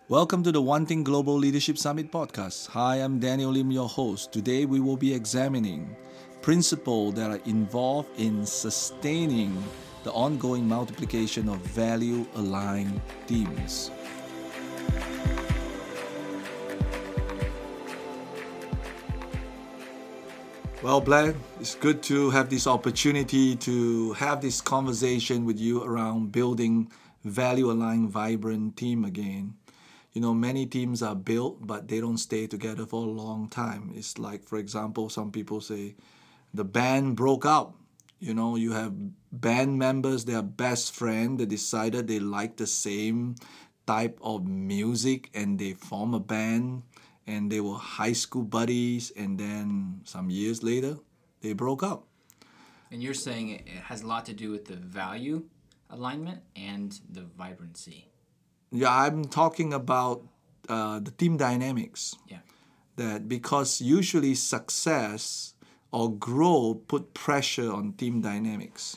Welcome to the Wanting Global Leadership Summit podcast. Hi, I'm Daniel Lim, your host. Today we will be examining principles that are involved in sustaining the ongoing multiplication of value-aligned teams. Well, Blair, it's good to have this opportunity to have this conversation with you around building value-aligned, vibrant team again. Many teams are built, but they don't stay together for a long time. It's like, for example, some people say the band broke up. You have band members, they are best friends, they decided they like the same type of music and they form a band and they were high school buddies, and then some years later, they broke up. And you're saying it has a lot to do with the value alignment and the vibrancy. Yeah, I'm talking about the team dynamics. Yeah. That because usually success or growth put pressure on team dynamics.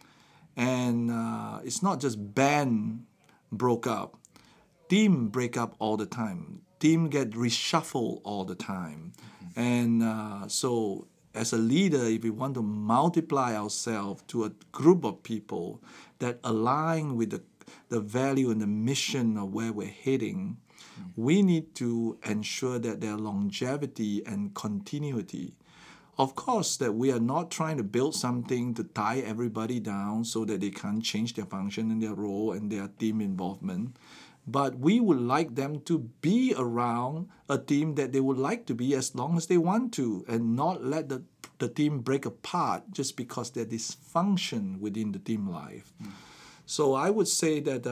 And it's not just band broke up. Team break up all the time. Team get reshuffled all the time. And so as a leader, if we want to multiply ourselves to a group of people that align with the value and the mission of where we're heading, we need to ensure that there are longevity and continuity. Of course, that we are not trying to build something to tie everybody down so that they can't change their function and their role and their team involvement. But we would like them to be around a team that they would like to be as long as they want to, and not let the team break apart just because there's dysfunction within the team life. So I would say that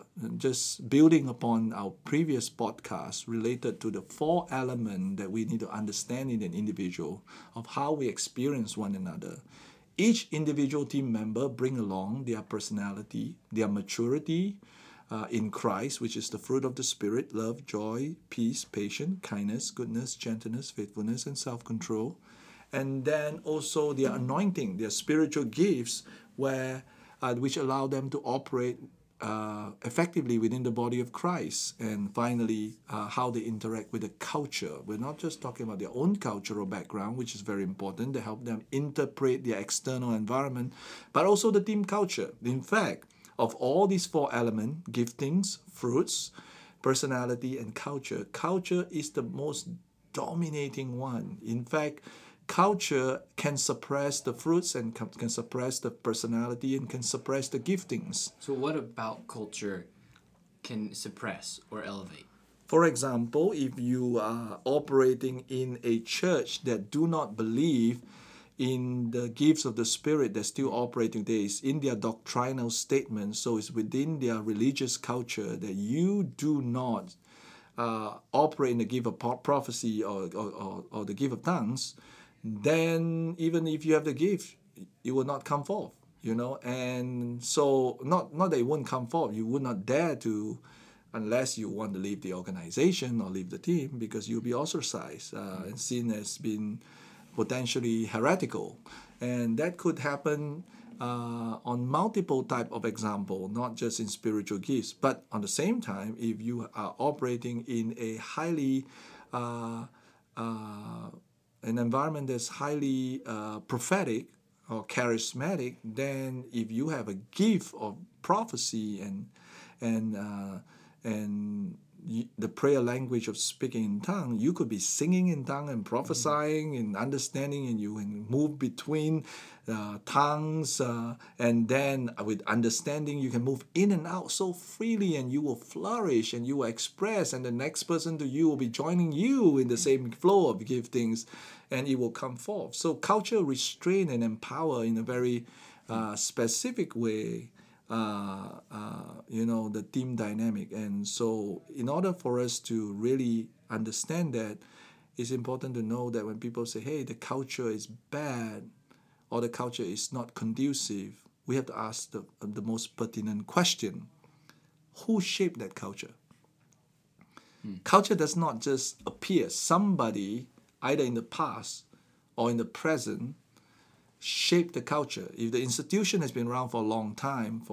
just building upon our previous podcast related to the 4 elements that we need to understand in an individual of how we experience one another. Each individual team member bring along their personality, their maturity in Christ, which is the fruit of the Spirit: love, joy, peace, patience, kindness, goodness, gentleness, faithfulness, and self-control. And then also their anointing, their spiritual gifts, which allow them to operate effectively within the body of Christ. And finally, how they interact with the culture. We're not just talking about their own cultural background, which is very important to help them interpret their external environment, but also the team culture. In fact, of all these 4 elements, giftings, fruits, personality, and culture is the most dominating one. In fact, culture can suppress the fruits and can suppress the personality and can suppress the giftings. So what about culture can suppress or elevate? For example, if you are operating in a church that do not believe in the gifts of the Spirit, they're still operating there. It's in their doctrinal statement, so it's within their religious culture that you do not operate in the gift of prophecy or the gift of tongues. Then even if you have the gift, it will not come forth, and so not that it won't come forth, you would not dare to, unless you want to leave the organization or leave the team, because you'll be ostracized and seen as being potentially heretical. And that could happen on multiple type of example, not just in spiritual gifts, but on the same time, if you are operating in a highly an environment that's highly prophetic or charismatic, then if you have a gift of prophecy and the prayer language of speaking in tongue, you could be singing in tongue and prophesying and understanding, and you can move between tongues, and then with understanding you can move in and out so freely, and you will flourish and you will express, and the next person to you will be joining you in the same flow of giftings, and it will come forth. So culture restrain and empower in a very specific way the team dynamic. And so in order for us to really understand that, it's important to know that when people say, hey, the culture is bad or the culture is not conducive, we have to ask the most pertinent question: who shaped that culture? Culture does not just appear. Somebody, either in the past or in the present, shape the culture. If the institution has been around for a long time, for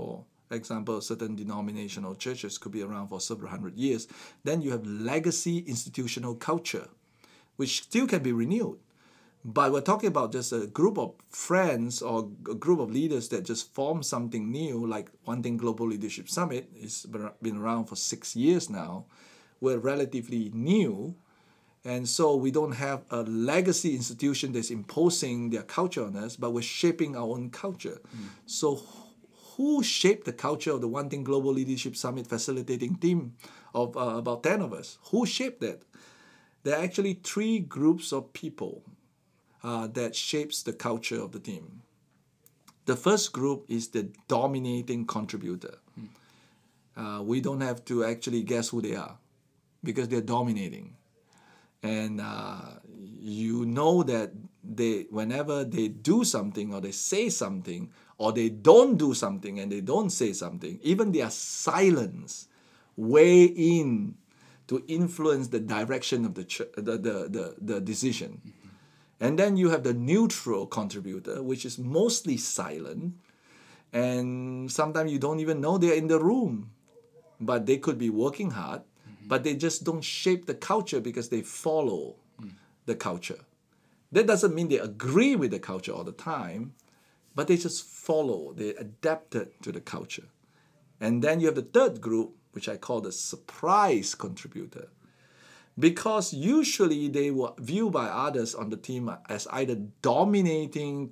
example, certain denominational churches could be around for several hundred years. Then you have legacy institutional culture, which still can be renewed. But we're talking about just a group of friends or a group of leaders that just form something new, like One Thing Global Leadership Summit. It's been around for 6 years now. We're relatively new. And so we don't have a legacy institution that's imposing their culture on us, but we're shaping our own culture. So who shaped the culture of the One Thing Global Leadership Summit facilitating team of about 10 of us? Who shaped that? There are actually 3 groups of people that shapes the culture of the team. The first group is the dominating contributor. We don't have to actually guess who they are because they're dominating. And you know that whenever they do something or they say something or they don't do something and they don't say something, even their silence weigh in to influence the direction of the decision. And then you have the neutral contributor, which is mostly silent. And sometimes you don't even know they're in the room. But they could be working hard, but they just don't shape the culture because they follow the culture. That doesn't mean they agree with the culture all the time, but they just follow, they adapted to the culture. And then you have the third group, which I call the surprise contributor. Because usually they were viewed by others on the team as either dominant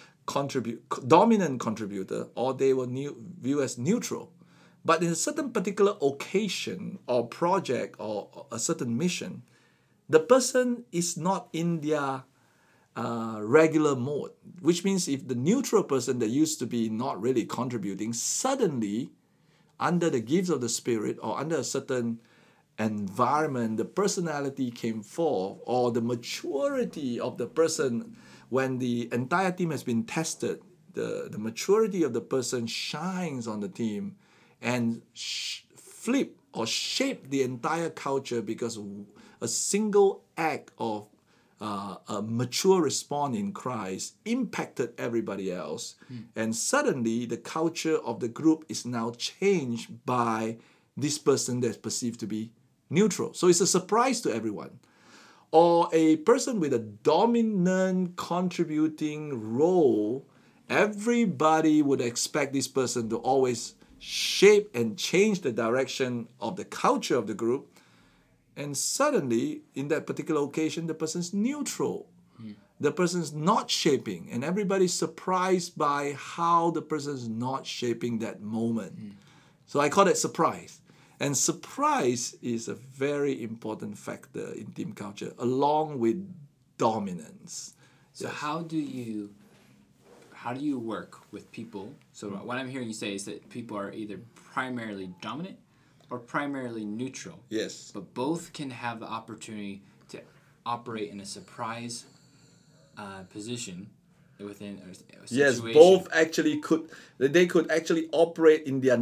contributor or they were viewed as neutral. But in a certain particular occasion or project or a certain mission, the person is not in their regular mode, which means if the neutral person that used to be not really contributing, suddenly, under the gifts of the Spirit or under a certain environment, the personality came forth, or the maturity of the person, when the entire team has been tested, the maturity of the person shines on the team and flip or shape the entire culture because a single act of a mature response in Christ impacted everybody else. And suddenly the culture of the group is now changed by this person that's perceived to be neutral. So it's a surprise to everyone. Or a person with a dominant contributing role, everybody would expect this person to always shape and change the direction of the culture of the group. And suddenly, in that particular occasion, the person's neutral. The person's not shaping. And everybody's surprised by how the person's not shaping that moment. So I call that surprise. And surprise is a very important factor in team culture, along with dominance. So how do you work with people? So what I'm hearing you say is that people are either primarily dominant or primarily neutral. Yes. But both can have the opportunity to operate in a surprise position within a situation. Yes, both actually could. They could actually operate in their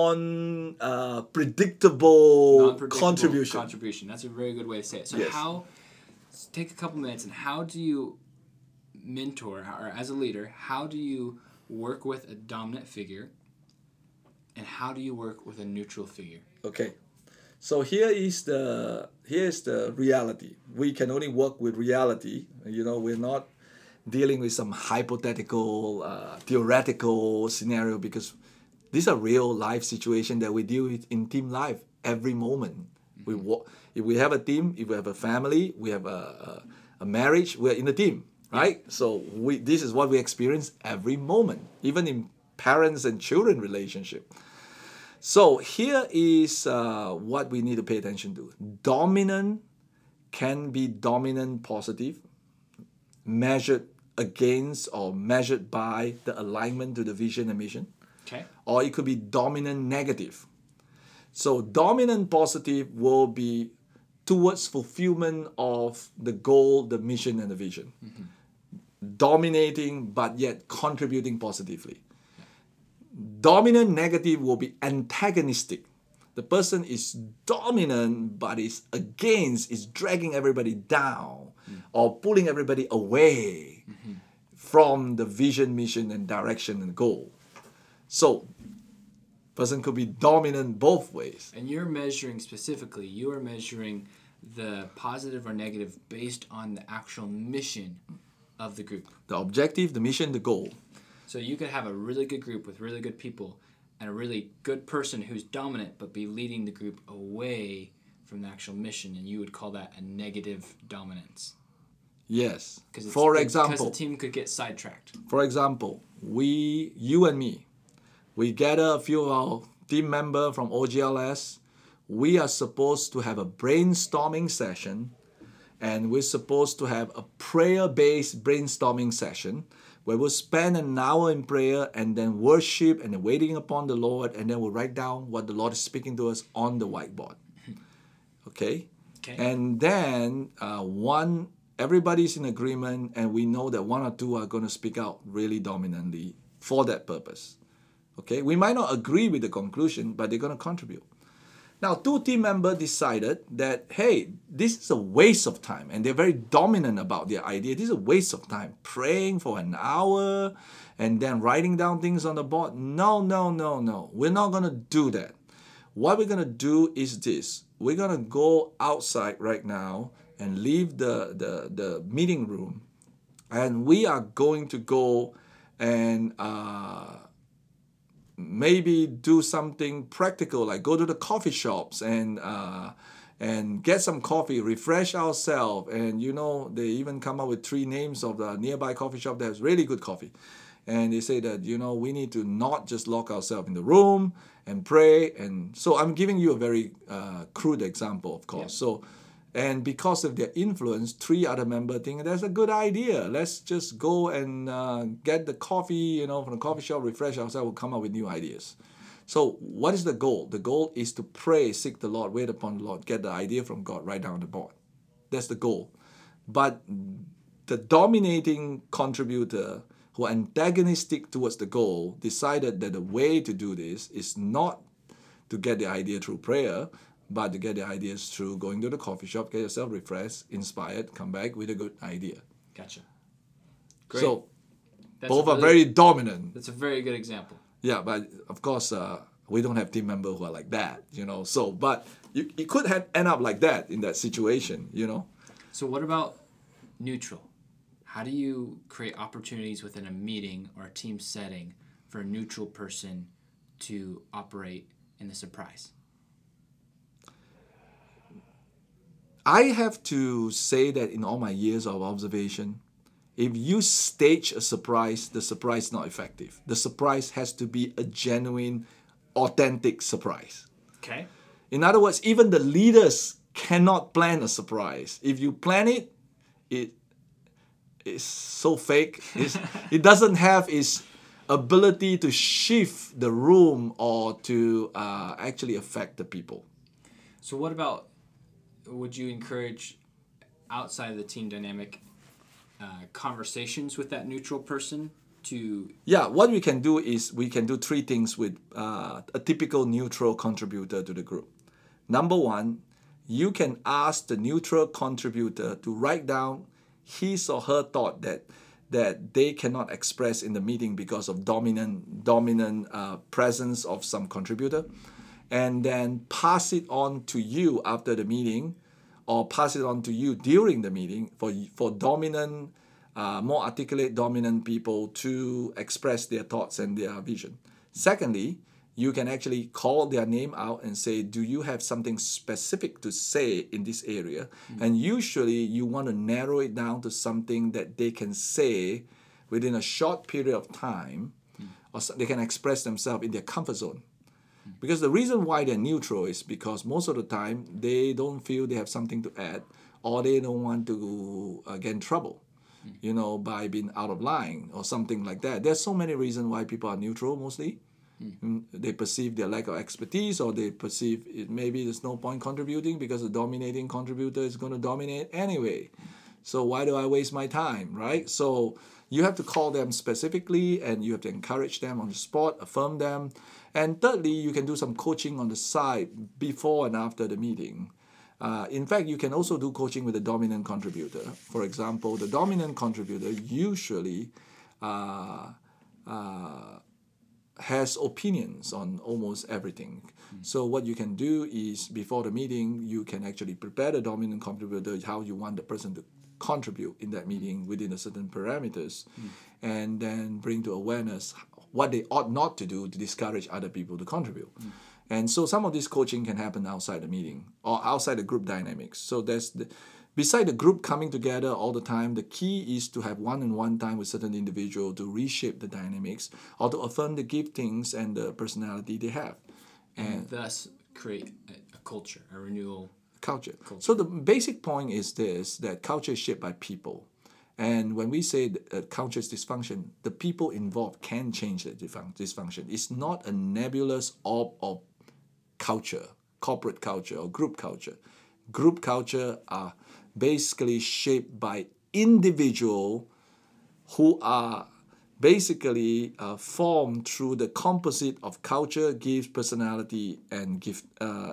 non-predictable contribution. That's a very good way to say it. So Yes. take a couple minutes, and how do you mentor, or as a leader, how do you work with a dominant figure, and how do you work with a neutral figure? Okay, so here's the reality. We can only work with reality. We're not dealing with some hypothetical, theoretical scenario, because these are real life situations that we deal with in team life every moment. If we have a team, if we have a family, we have a marriage, we're in a team, right? So this is what we experience every moment, even in parents and children relationship. So here is what we need to pay attention to. Dominant can be dominant positive, measured against or measured by the alignment to the vision and mission. Okay. Or it could be dominant negative. So dominant positive will be towards fulfillment of the goal, the mission, and the vision. Dominating but yet contributing positively. Dominant negative will be antagonistic. The person is dominant but is dragging everybody down or pulling everybody away from the vision, mission, and direction and goal. So Person could be dominant both ways. And you're measuring specifically, you are measuring the positive or negative based on the actual mission of the group. The objective, the mission, the goal. So you could have a really good group with really good people and a really good person who's dominant but be leading the group away from the actual mission, and you would call that a negative dominance. Yes. Because example, the team could get sidetracked. For example, you and me, we gather a few of our team members from OGLS. We are supposed to have a brainstorming session, and we're supposed to have a prayer-based brainstorming session where we'll spend an hour in prayer and then worship and then waiting upon the Lord, and then we'll write down what the Lord is speaking to us on the whiteboard. Okay? And then everybody's in agreement, and we know that one or two are going to speak out really dominantly for that purpose. Okay? We might not agree with the conclusion, but they're going to contribute. Now, two team members decided that, hey, this is a waste of time, and they're very dominant about their idea. This is a waste of time. Praying for an hour and then writing down things on the board. No. We're not going to do that. What we're going to do is this. We're going to go outside right now and leave the meeting room, and we are going to go and maybe do something practical, like go to the coffee shops and get some coffee, refresh ourselves. And they even come up with 3 names of the nearby coffee shop that has really good coffee. And they say that we need to not just lock ourselves in the room and pray. And so I'm giving you a very crude example, of course. Yeah. So, and because of their influence, 3 other members think that's a good idea. Let's just go and get the coffee, from the coffee shop, refresh ourselves, we'll come up with new ideas. So what is the goal? The goal is to pray, seek the Lord, wait upon the Lord, get the idea from God right down on the board. That's the goal. But the dominating contributor who are antagonistic towards the goal decided that the way to do this is not to get the idea through prayer, but to get the ideas through going to the coffee shop, get yourself refreshed, inspired, come back with a good idea. Gotcha. Great. So both are very dominant. That's a very good example. Yeah, but of course, we don't have team members who are like that, So, but you could end up like that in that situation, So what about neutral? How do you create opportunities within a meeting or a team setting for a neutral person to operate in the surprise? I have to say that in all my years of observation, if you stage a surprise, the surprise is not effective. The surprise has to be a genuine, authentic surprise. Okay. In other words, even the leaders cannot plan a surprise. If you plan it, it is so fake. It doesn't have its ability to shift the room or to actually affect the people. So what about, would you encourage outside of the team dynamic conversations with that neutral person to... Yeah, what we can do is we can do 3 things with a typical neutral contributor to the group. Number 1, you can ask the neutral contributor to write down his or her thought that they cannot express in the meeting because of dominant presence of some contributor, and then pass it on to you after the meeting, or pass it on to you during the meeting for dominant, more articulate dominant people to express their thoughts and their vision. Secondly, you can actually call their name out and say, do you have something specific to say in this area? Mm-hmm. And usually you want to narrow it down to something that they can say within a short period of time, or they can express themselves in their comfort zone. Because the reason why they're neutral is because most of the time they don't feel they have something to add, or they don't want to get in trouble, by being out of line or something like that. There's so many reasons why people are neutral mostly. They perceive their lack of expertise, or they perceive maybe there's no point contributing because the dominating contributor is going to dominate anyway. So why do I waste my time, right? So you have to call them specifically, and you have to encourage them on the spot, affirm them. And thirdly, you can do some coaching on the side before and after the meeting. In fact, you can also do coaching with the dominant contributor. For example, the dominant contributor usually has opinions on almost everything. So what you can do is before the meeting, you can actually prepare the dominant contributor how you want the person to contribute in that meeting within a certain parameters, and then bring to awareness what they ought not to do to discourage other people to contribute. And so some of this coaching can happen outside the meeting or outside the group dynamics. So beside the group coming together all the time, the key is to have one-on-one time with certain individual to reshape the dynamics or to affirm the giftings and the personality they have. And thus create a culture, a renewal. Culture. So the basic point is this, that culture is shaped by people. And when we say culture is dysfunction, the people involved can change the dysfunction. It's not a nebulous orb of culture, corporate culture or group culture. Group culture are basically shaped by individuals who are basically formed through the composite of culture, gifts, personality, and gift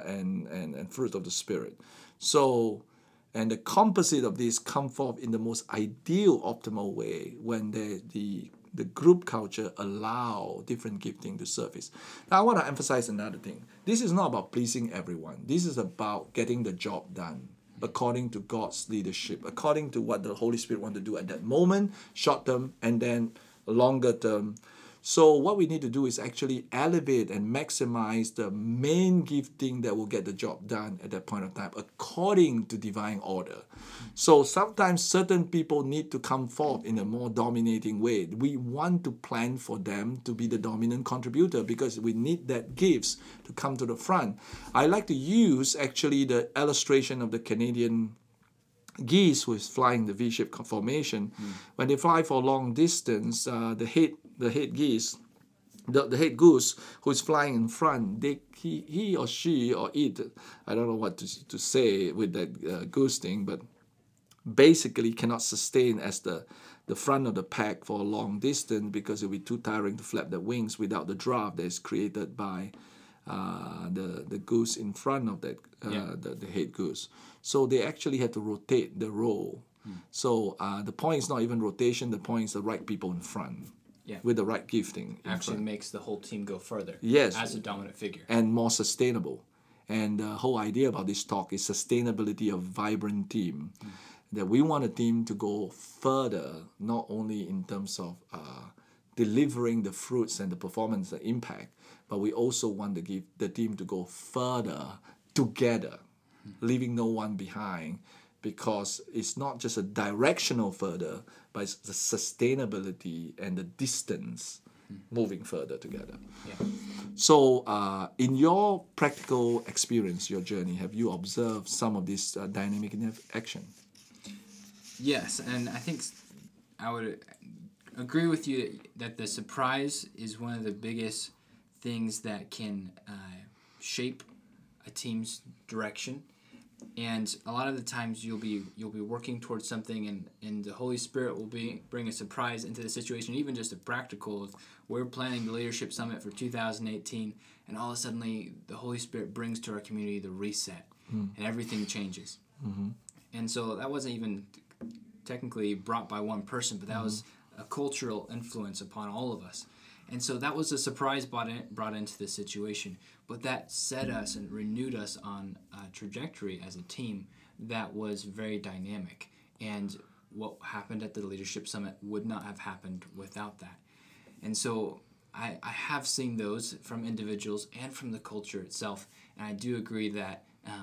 and fruit of the spirit. So, and the composite of these come forth in the most ideal, optimal way when the group culture allow different gifting to surface. Now, I want to emphasize another thing. This is not about pleasing everyone. This is about getting the job done according to God's leadership, according to what the Holy Spirit wants to do at that moment, short term, and then longer term. So what we need to do is actually elevate and maximize the main gifting that will get the job done at that point of time according to divine order. So sometimes certain people need to come forth in a more dominating way. We want to plan for them to be the dominant contributor because we need that gifts to come to the front. I like to use actually the illustration of the Canadian geese who is flying the V-shaped formation. When they fly for a long distance, the head geese, the head goose who is flying in front, he or she or it, I don't know what to say with that goose thing, but basically cannot sustain as the front of the pack for a long distance because it will be too tiring to flap the wings without the draft that is created by the goose in front of that the head goose. So they actually had to rotate the role. So the point is not even rotation. The point is the right people in front with the right gifting. Actually makes the whole team go further. Yes, as a dominant figure and more sustainable. And the whole idea about this talk is sustainability of vibrant team. That we want a team to go further, not only in terms of delivering the fruits and the performance, the impact, but we also want to give the team to go further together, leaving no one behind, because it's not just a directional further, but it's the sustainability and the distance moving further together. So in your practical experience, your journey, have you observed some of this dynamic in action? Yes, and I think I would agree with you that the surprise is one of the biggest things that can shape a team's direction. And a lot of the times you'll be working towards something, and the Holy Spirit will bring a surprise into the situation, even just a practical. We're planning the Leadership Summit for 2018, and all of a sudden the Holy Spirit brings to our community the reset, and everything changes. And so that wasn't even technically brought by one person, but that was a cultural influence upon all of us. And so that was a surprise brought into the situation. But that set us and renewed us on a trajectory as a team that was very dynamic. And what happened at the Leadership Summit would not have happened without that. And so I have seen those from individuals and from the culture itself. And I do agree that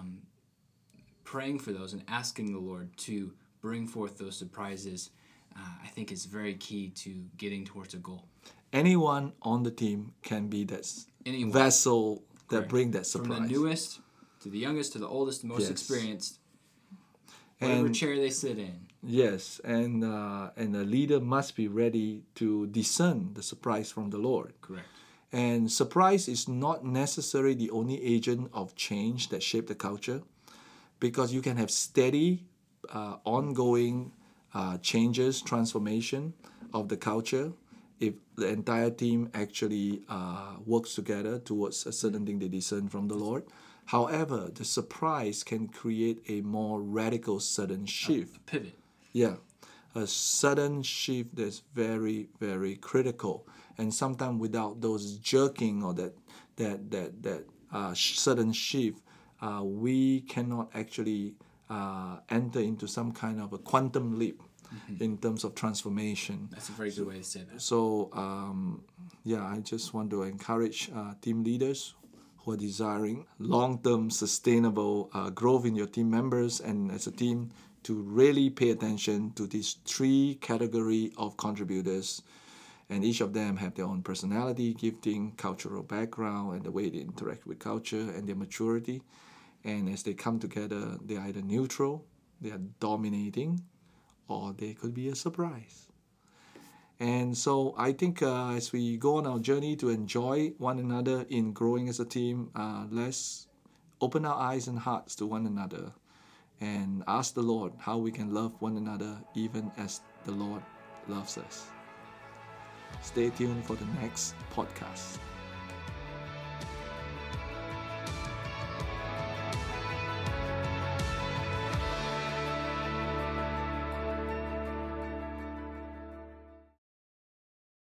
praying for those and asking the Lord to bring forth those surprises, I think is very key to getting towards a goal. Anyone on the team can be that vessel that bring that surprise. From the newest to the youngest to the oldest, the most experienced, whatever chair they sit in. Yes, and the leader must be ready to discern the surprise from the Lord. Correct. And surprise is not necessarily the only agent of change that shape the culture, because you can have steady, ongoing changes, transformation of the culture if the entire team actually works together towards a certain thing they discern from the Lord. However, the surprise can create a more radical sudden shift. A pivot. Yeah, a sudden shift that's very, very critical. and sometimes without those jerking or that sudden shift, we cannot actually enter into some kind of a quantum leap in terms of transformation. That's a very good way to say that. So, I just want to encourage team leaders who are desiring long-term sustainable growth in your team members and as a team to really pay attention to these three category of contributors. And each of them have their own personality, gifting, cultural background, and the way they interact with culture and their maturity. And as they come together, they're either neutral, they are dominating, or they could be a surprise. And so I think as we go on our journey to enjoy one another in growing as a team, let's open our eyes and hearts to one another and ask the Lord how we can love one another even as the Lord loves us. Stay tuned for the next podcast.